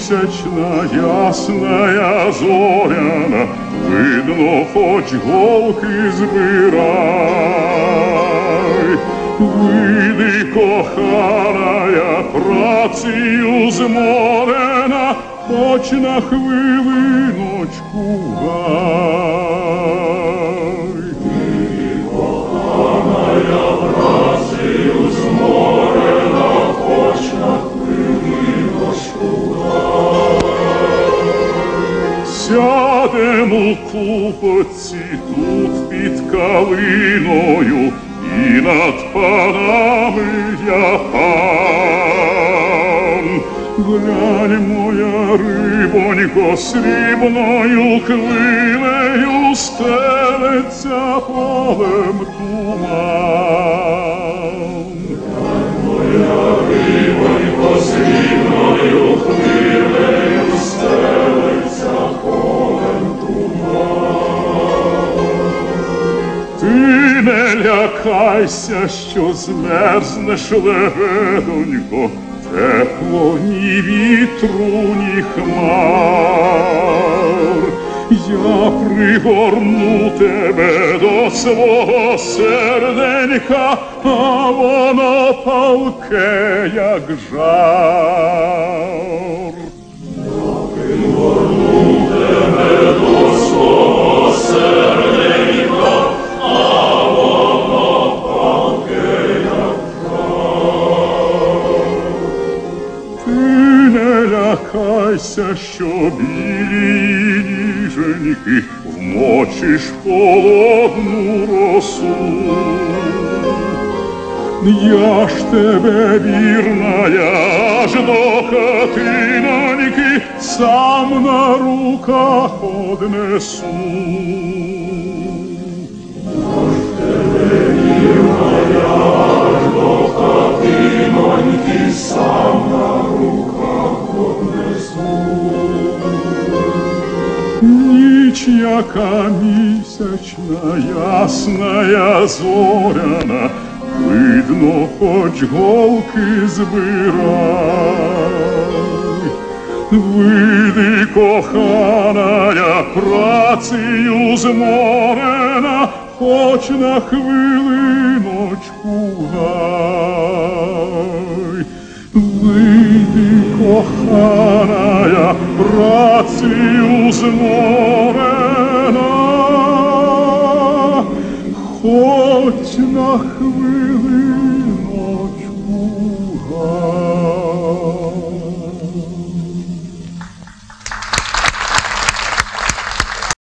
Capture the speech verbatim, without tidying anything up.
місячна, ясная зоряна, видно, хоч голки збирай. Вийди, коханая, працею зморена, хоч на хвилиночку гай. Вийди, коханая, працею зморена, хоч на хвилиночку гай. Сядем у купоці тут під калиною, і над панами я пан. Глянь, моя рибонько, срібною хвилею стелеться полем туман. Глянь, моя рибонько, срібною хвилею стелеться полем туман. Ти не лякайся, що змерзнеш, лебедонько, тепло ні вітру, ні хмар. Я пригорну тебе до свого серденька, а воно палке, як жар. Я пригорну тебе до свого серденька, а воно палке, як жар. Ти не лякайся, що білі ніженьки вмочиш холодну росу. Я ж тебе, вірная, аж до хатиноньки сам на руках однесу. Я ж тебе, вірная, аж до хатиноньки сам на руках однесу. Ніч, яка місячна, ясная зоряна, видно, хоч голки збирай. Вийди, коханая, працею зморена, хоч на хвилиночку гай. Вийди, коханая, працею зморена, хоч на хвилиночку